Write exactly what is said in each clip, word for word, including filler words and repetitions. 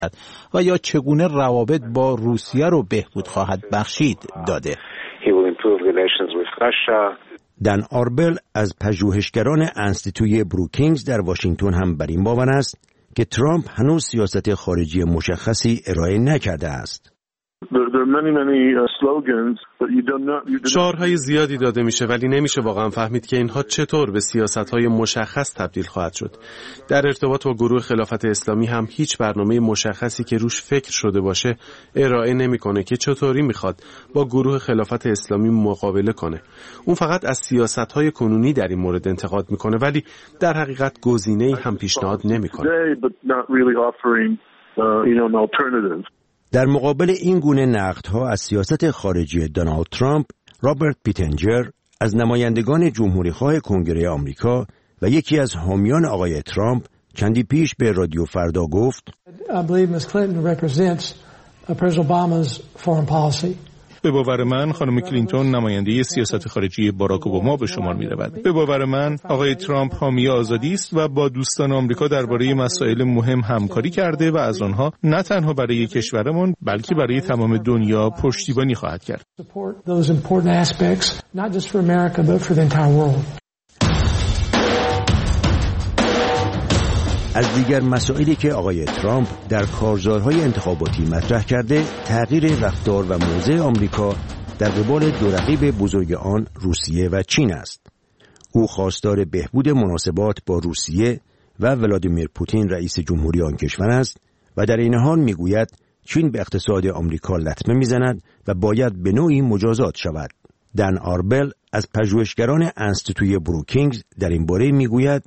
و یا چگونه روابط با روسیه رو بهبود خواهد بخشید داده. دن آربل از پژوهشگران انستیتوی بروکینگز در واشنگتن هم بر این باور است که ترامپ هنوز سیاست خارجی مشخصی ارائه نکرده است. شعارهای زیادی داده میشه ولی نمیشه واقعا فهمید که اینها چطور به سیاستهای مشخص تبدیل خواهد شد. در ارتباط با گروه خلافت اسلامی هم هیچ برنامه مشخصی که روش فکر شده باشه ارائه نمیکنه که چطوری میخواد با گروه خلافت اسلامی مقابله کنه. اون فقط از سیاستهای کنونی در این مورد انتقاد میکنه ولی در حقیقت گزینه‌ای هم پیشنهاد نمیکنه. در مقابل این گونه نقدها از سیاست خارجی دونالد ترامپ، رابرت پیتنجر از نمایندگان جمهوری‌خواه کنگره آمریکا و یکی از حامیان آقای ترامپ چندی پیش به رادیو فردا گفت: به باور من خانم کلینتون نماینده سیاست خارجی باراک اوباما به شمار می رود. به باور من آقای ترامپ حامی آزادی است و با دوستان آمریکا درباره مسائل مهم همکاری کرده و از آنها نه تنها برای کشورمان بلکه برای تمام دنیا پشتیبانی خواهد کرد. از دیگر مسائلی که آقای ترامپ در کارزارهای انتخاباتی مطرح کرده، تغییر رفتار و موضع آمریکا در قبال دو رقیب بزرگ آن روسیه و چین است. او خواستار بهبود مناسبات با روسیه و ولادیمیر پوتین رئیس جمهوری آن کشور است و در این حال میگوید چین به اقتصاد آمریکا لطمه میزند و باید به نوعی مجازات شود. دن آربل از پژوهشگران انستیتوی بروکینگز در این باره میگوید: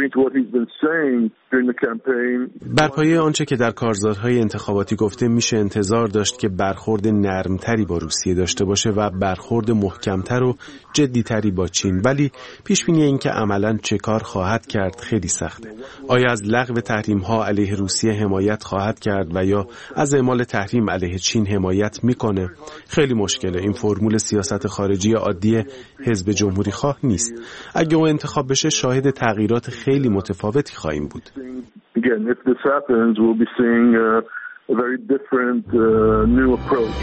بر پایه آنچه که در کارزارهای انتخاباتی گفته میشه انتظار داشت که برخورد نرمتری با روسیه داشته باشه و برخورد محکمتر و جدیتری با چین، ولی پیش بینی این که عملاً چه کار خواهد کرد خیلی سخته. آیا از لغو تحریم‌ها علیه روسیه حمایت خواهد کرد و یا از اعمال تحریم علیه چین حمایت میکنه؟ خیلی مشکله. این فرمول سیاست خارجی عادی حزب جمهوری خواه نیست. اگه او انتخاب بشه شاهد تغییرات خیلی متفاوتی خواهیم بود. Again, if this happens, we'll be seeing a, a very different uh, new approach.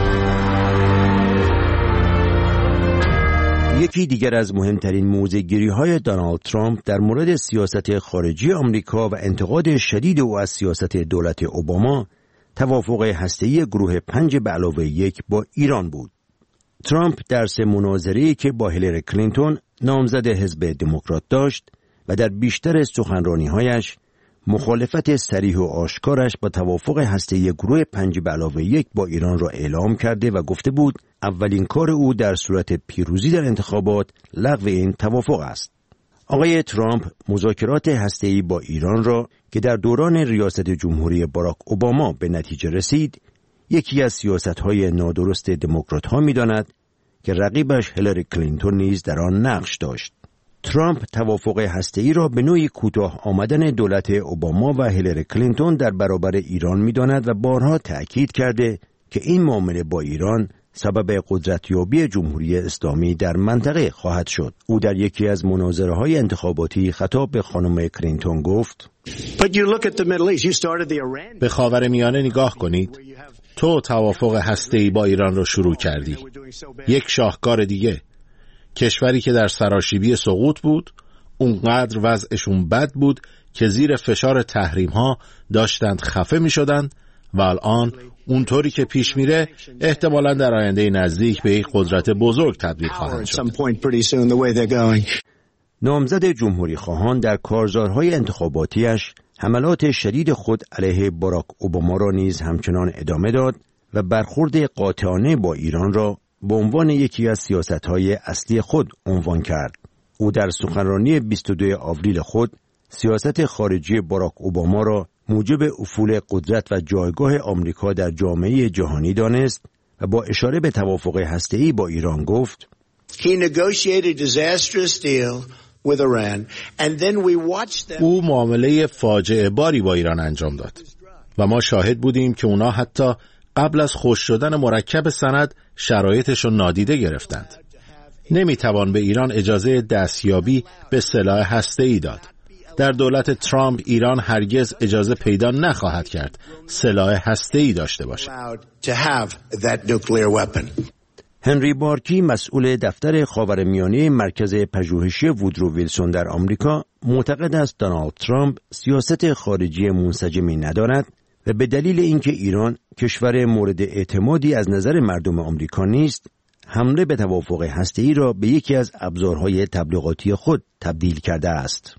یکی دیگر از مهمترین موضع‌گیری‌های دونالد ترامپ در مورد سیاست خارجی آمریکا و انتقاد شدید او از سیاست دولت اوباما، توافق هسته‌ای گروه پنج به علاوه یک با ایران بود. ترامپ در سه مناظره‌ای که با هیلاری کلینتون نامزد حزب دموکرات داشت و در بیشتر سخنرانی‌هایش مخالفت صریح و آشکارش با توافق هسته‌ای گروه پنج به علاوه یک با ایران را اعلام کرده و گفته بود اولین کار او در صورت پیروزی در انتخابات لغو این توافق است. آقای ترامپ مذاکرات هسته‌ای با ایران را که در دوران ریاست جمهوری باراک اوباما به نتیجه رسید، یکی از سیاست‌های نادرست دموکرات‌ها می‌داند که رقیبش هیلاری کلینتون نیز در آن نقش داشت. ترامپ توافق هسته‌ای را به نوعی کوتاه آمدن دولت اوباما و هیلاری کلینتون در برابر ایران می‌داند و بارها تأکید کرده که این معامله با ایران سبب قدرتیابی جمهوری اسلامی در منطقه خواهد شد. او در یکی از مناظره‌های انتخاباتی خطاب به خانم کلینتون گفت: به خاورمیانه نگاه کنید. تو توافق هسته‌ای با ایران را شروع کردی. یک شاهکار دیگه. کشوری که در سراشیبی سقوط بود، اونقدر وضعشون بد بود که زیر فشار تحریم‌ها داشتند خفه می‌شدند و الان اونطوری که پیش میره احتمالاً در آینده نزدیک به یک قدرت بزرگ تبدیل خواهند شد. نامزد جمهوری خواهان در کارزارهای انتخاباتیش حملات شدید خود علیه باراک اوباما را نیز همچنان ادامه داد و برخورد قاطعانه با ایران را به عنوان یکی از سیاست‌های اصلی خود عنوان کرد. او در سخنرانی بیست و دوم آوریل خود سیاست خارجی باراک اوباما را موجب افول قدرت و جایگاه آمریکا در جامعه جهانی دانست و با اشاره به توافق هسته‌ای با ایران گفت: او معامله فاجعه باری با ایران انجام داد و ما شاهد بودیم که اونا حتی قبل از خشک شدن مرکب سند شرایطش رو نادیده گرفتند. نمیتوان به ایران اجازه دستیابی به سلاح هسته‌ای داد. در دولت ترامپ ایران هرگز اجازه پیدا نخواهد کرد سلاح هسته‌ای داشته باشد. هنری بارکی، مسئول دفتر خاورمیانه مرکز پژوهشی وودرو ویلسون در آمریکا، معتقد است دونالد ترامپ سیاست خارجی منسجمی ندارد و به دلیل اینکه ایران کشور مورد اعتمادی از نظر مردم آمریکا نیست، حمله به توافق هسته‌ای را به یکی از ابزارهای تبلیغاتی خود تبدیل کرده است.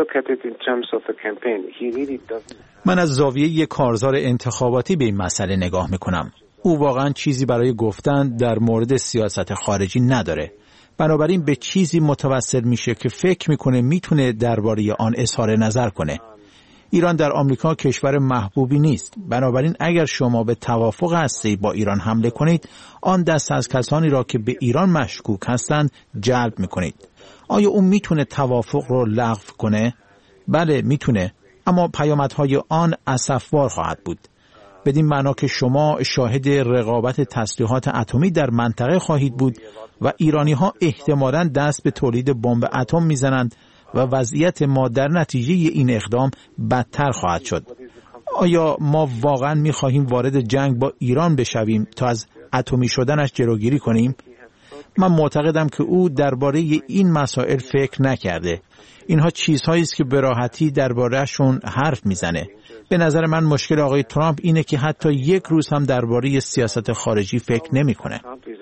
من از زاویه یک کارزار انتخاباتی به این مسئله نگاه میکنم. او واقعا چیزی برای گفتن در مورد سیاست خارجی نداره. بنابراین به چیزی متوسل میشه که فکر میکنه میتونه درباره آن اظهار نظر کنه. ایران در آمریکا کشور محبوبی نیست. بنابراین اگر شما به توافق هسته‌ای با ایران حمله کنید، آن دست از کسانی را که به ایران مشکوک هستند جلب میکنید. آیا اون میتونه توافق رو لغو کنه؟ بله میتونه، اما پیامدهای آن اسفبار خواهد بود. بدین معنا که شما شاهد رقابت تسلیحات اتمی در منطقه خواهید بود و ایرانی‌ها احتمالاً دست به تولید بمب اتم میزنند و وضعیت ما در نتیجه این اقدام بدتر خواهد شد. آیا ما واقعاً می‌خواهیم وارد جنگ با ایران بشویم تا از اتمی شدنش جلوگیری کنیم؟ من معتقدم که او درباره این مسائل فکر نکرده. اینها چیزهایی است که به راحتی درباره‌شون حرف میزنه. به نظر من مشکل آقای ترامپ اینه که حتی یک روز هم درباره سیاست خارجی فکر نمی‌کنه.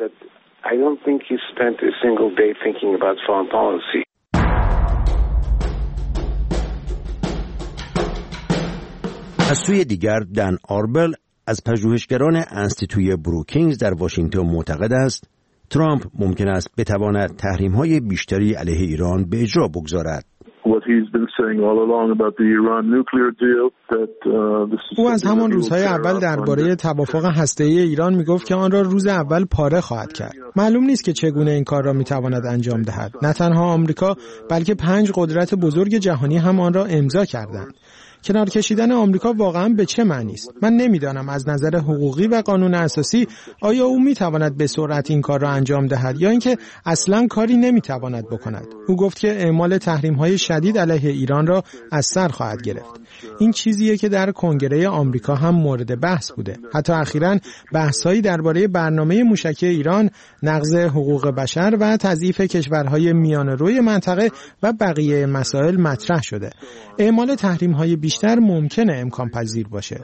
از سوی دیگر دن آربل از پژوهشگران انستیتوی بروکینگز در واشنگتن معتقد است ترامپ ممکن است بتواند تحریم‌های بیشتری علیه ایران به اجرا بگذارد. او از همان روزهای اول درباره توافق هسته‌ای ایران میگفت که آن را روز اول پاره خواهد کرد. معلوم نیست که چگونه این کار را میتواند انجام دهد. نه تنها آمریکا بلکه پنج قدرت بزرگ جهانی هم آن را امضا کردند. کنار کشیدن آمریکا واقعا به چه معنی است؟ من نمیدانم از نظر حقوقی و قانون اساسی آیا او میتواند به سرعت این کار را انجام دهد یا اینکه اصلا کاری نمیتواند بکند. او گفت که اعمال تحریم‌های شدید علیه ایران را از سر خواهد گرفت. این چیزیه که در کنگره آمریکا هم مورد بحث بوده. حتی اخیراً بحث‌هایی درباره برنامه موشکی ایران، نقض حقوق بشر و تضعیف کشورهای میانه‌روی منطقه و بقیه مسائل مطرح شده. اعمال تحریم‌های بیشتر ممکنه امکان پذیر باشه.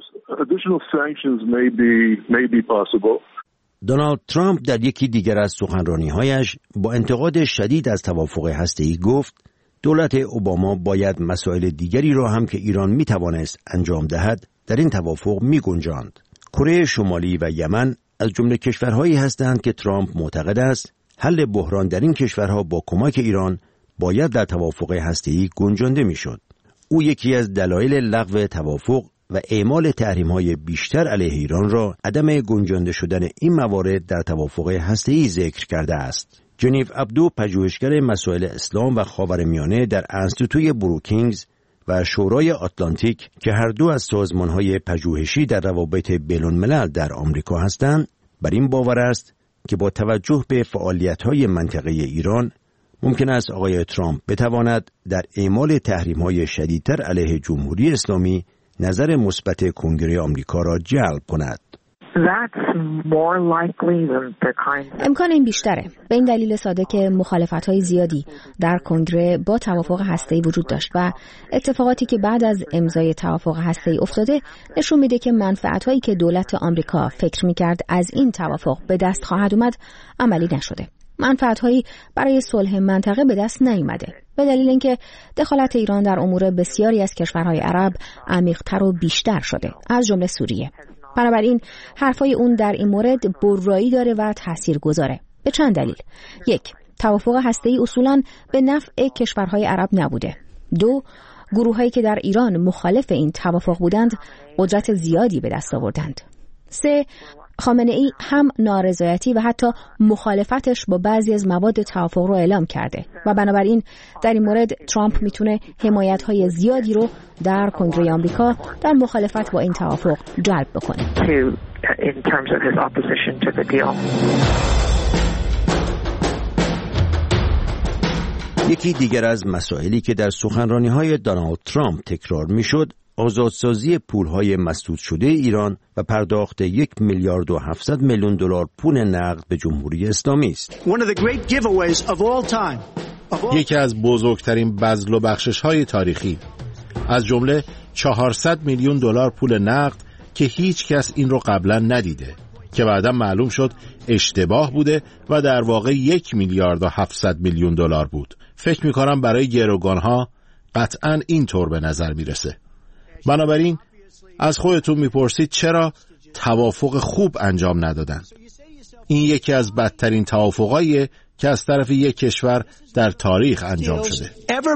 دونالد ترامپ در یکی دیگر از سخنرانی‌هایش با انتقاد شدید از توافق هسته‌ای گفت دولت اوباما باید مسائل دیگری را هم که ایران می‌توانست انجام دهد در این توافق می‌گنجاند. کره شمالی و یمن از جمله کشورهایی هستند که ترامپ معتقد است حل بحران در این کشورها با کمک ایران باید در توافق هسته‌ای گنجانده می‌شد. او یکی از دلایل لغو توافق و اعمال تحریم‌های بیشتر علیه ایران را عدم گنجانده شدن این موارد در توافق هسته‌ای ذکر کرده است. جنیف عبدو، پژوهشگر مسائل اسلام و خاورمیانه در انستیتوی بروکینگز و شورای آتلانتیک که هر دو از سازمان‌های پژوهشی در روابط بین‌الملل در آمریکا هستند، بر این باور است که با توجه به فعالیت‌های منطقه ایران ممکن است آقای ترامپ بتواند در اعمال تحریم‌های شدیدتر علیه جمهوری اسلامی نظر مثبت کنگره آمریکا را جلب کند. امکان این بیشتره، به این دلیل ساده که مخالفت‌های زیادی در کنگره با توافق هسته‌ای وجود داشت و اتفاقاتی که بعد از امضای توافق هسته‌ای افتاده نشون میده که منفعت‌هایی که دولت آمریکا فکر می‌کرد از این توافق به دست خواهد اومد عملی نشده. منفعت‌هایی برای صلح منطقه به دست نیامده، به دلیل اینکه دخالت ایران در امور بسیاری از کشورهای عرب عمیق‌تر و بیشتر شده، از جمله سوریه. بنابراین حرفای اون در این مورد برایی داره و تاثیرگذاره به چند دلیل. یک، توافق هسته‌ای اصولاً به نفع کشورهای عرب نبوده. دو، گروهایی که در ایران مخالف این توافق بودند قدرت زیادی به دست آوردند. سه، خامنه ای هم نارضایتی و حتی مخالفتش با بعضی از مواد توافق رو اعلام کرده و بنابراین در این مورد ترامپ میتونه حمایت‌های زیادی رو در کنگره آمریکا در مخالفت با این توافق جلب بکنه. یکی دیگر از مسائلی که در سخنرانی‌های دونالد ترامپ تکرار می‌شد، آزادسازی پول‌های مسدود شده ایران و پرداخت یک میلیارد و هفتصد میلیون دلار پول نقد به جمهوری اسلامی است. یکی از بزرگترین بذل و بخشش‌های تاریخی، از جمله چهارصد میلیون دلار پول نقد که هیچ کس این رو قبلا ندیده، که بعدا معلوم شد اشتباه بوده و در واقع یک میلیارد و هفتصد میلیون دلار بود. فکر می‌کنم برای گروگان‌ها قطعاً این طور به نظر میرسه. بنابراین از خودتون میپرسید چرا توافق خوب انجام ندادن؟ این یکی از بدترین توافقاییه که از طرف یک کشور در تاریخ انجام شده.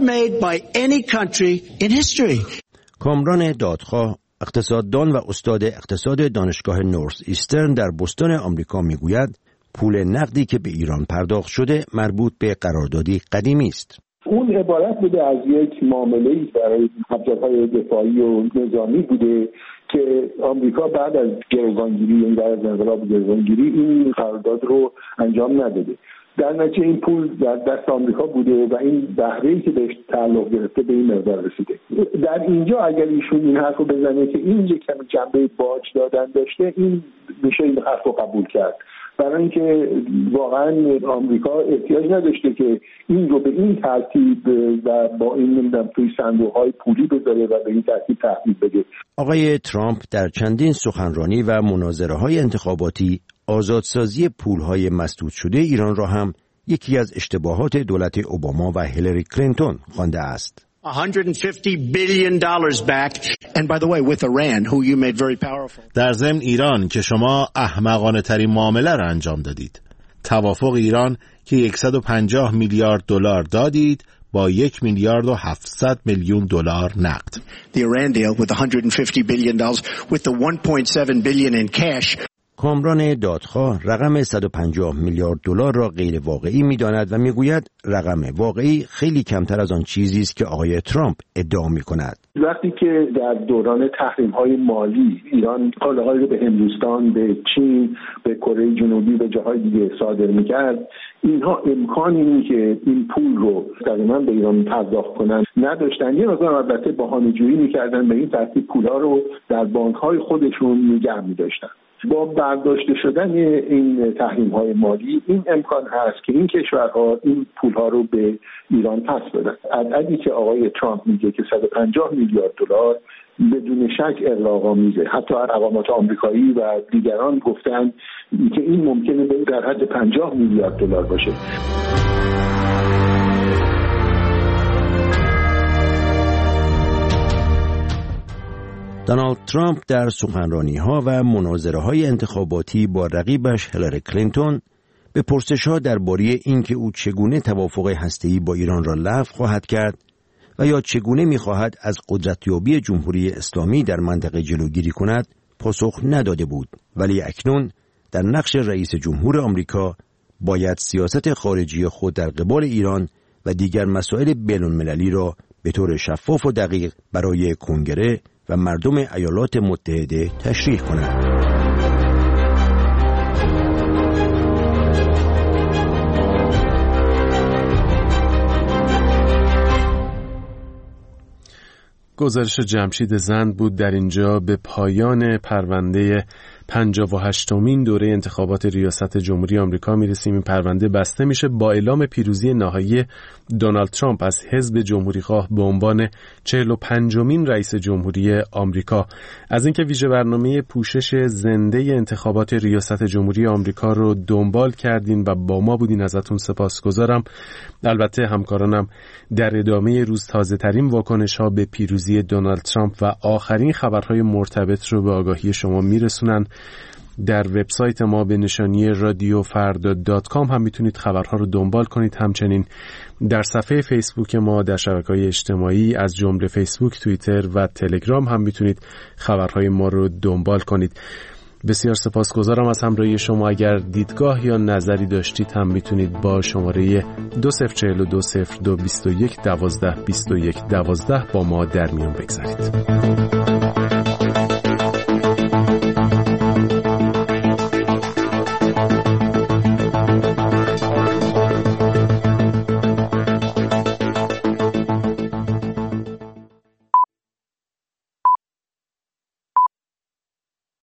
کامران دادخواه، اقتصاددان و استاد اقتصاد دانشگاه نورث ایسترن در بوستون آمریکا میگوید پول نقدی که به ایران پرداخت شده مربوط به قراردادی قدیمی است. اون عبارت بوده از یک معامله‌ای برای ابزارهای دفاعی و نظامی بوده که آمریکا بعد از گروگانگیری، یعنی بعد از انقلاب گروگانگیری، این قرارداد رو انجام نداده. در نتیجه این پول در دست آمریکا بوده و این بهره‌ای که بهش تعلق گرفته به این مقدار رسیده. در اینجا اگر ایشون این حرفو بزنه که این یک کمی جنبه باج دادن داشته، این میشه این حرفو قبول کرد، برای اینکه واقعا آمریکا احتیاج نداشته که این رو به این ترتیب و با این نمیدونم توی صندوق‌های پولی بذاره و به این ترتیب تحویل بده. آقای ترامپ در چندین سخنرانی و مناظره‌های انتخاباتی آزادسازی پول‌های مسدود شده ایران را هم یکی از اشتباهات دولت اوباما و هیلاری کلینتون خوانده است. one hundred fifty billion dollars back, and by the way with Iran who you made very powerful. در ضمن ایران که شما احمقانه ترین معامله را انجام دادید. توافق ایران که صد و پنجاه میلیارد دلار دادید با یک میلیارد و هفتصد میلیون دلار نقد. The Iran deal with one hundred fifty billion dollars with the one point seven billion in cash. کامران دادخواه رقم صد و پنجاه میلیارد دلار را غیر واقعی می‌داند و می‌گوید رقم واقعی خیلی کمتر از آن چیزی است که آقای ترامپ ادعا می‌کند. وقتی که در دوران تحریم‌های مالی ایران کالاهایی رو به هندوستان، به چین، به کره جنوبی، به جاهای دیگه صادر می‌کرد، اینها امکانی اینه که این پول رو تقریباً به ایران پرداخت کنن نداشتن. یه مقدار البته بهانه‌جویی می‌کردن، به این ترتیب پول‌ها رو در بانک‌های خودشون نگه می‌داشتن. با برداشته شدن این تحریم‌های مالی این امکان هست که این کشورها این پول‌ها رو به ایران پس بدن. عددی که آقای ترامپ میگه که صد و پنجاه میلیارد دلار بدون شک اغراق‌آمیزه. حتی اقوامات آمریکایی و دیگران گفتن که این ممکنه در حد پنجاه میلیارد دلار باشه. دونالد ترامپ در سخنرانی‌ها و مناظره‌های انتخاباتی با رقیبش هیلاری کلینتون به پرسش‌ها درباره اینکه او چگونه توافق هسته‌ای با ایران را لغو خواهد کرد و یا چگونه می‌خواهد از قدرتیابی جمهوری اسلامی در منطقه جلوگیری کند پاسخ نداده بود، ولی اکنون در نقش رئیس جمهور آمریکا باید سیاست خارجی خود در قبال ایران و دیگر مسائل بین‌المللی را به طور شفاف و دقیق برای کنگره و مردم ایالات متحده تشریح کند. گزارش جمشید زند بود. در اینجا به پایان پرونده پنجاه و هشتمین دوره انتخابات ریاست جمهوری آمریکا میرسیم. این پرونده بسته میشه با اعلام پیروزی نهایی دونالد ترامپ از حزب جمهوریخواه به عنوان چهل و پنجمین رئیس جمهوری آمریکا. از اینکه ویژه برنامه پوشش زنده انتخابات ریاست جمهوری آمریکا رو دنبال کردین و با ما بودین ازتون سپاسگزارم. البته همکارانم در ادامه روز تازه ترین واکنش ها به پیروزی دونالد ترامپ و آخرین خبرهای مرتبط رو به آگاهی شما میرسونن. در وبسایت ما به نشانی رادیو فردا دات کام هم میتونید خبرها رو دنبال کنید. همچنین در صفحه فیسبوک ما در شبکه‌های اجتماعی از جمله فیسبوک، توییتر و تلگرام هم میتونید خبرهای ما رو دنبال کنید. بسیار سپاسگزارم از همراهی شما. اگر دیدگاه یا نظری داشتید هم میتونید با شماره دو صفر چهل و دو صفر دو بیست و یک دوازده بیست و یک دوازده با ما در میان بگذارید.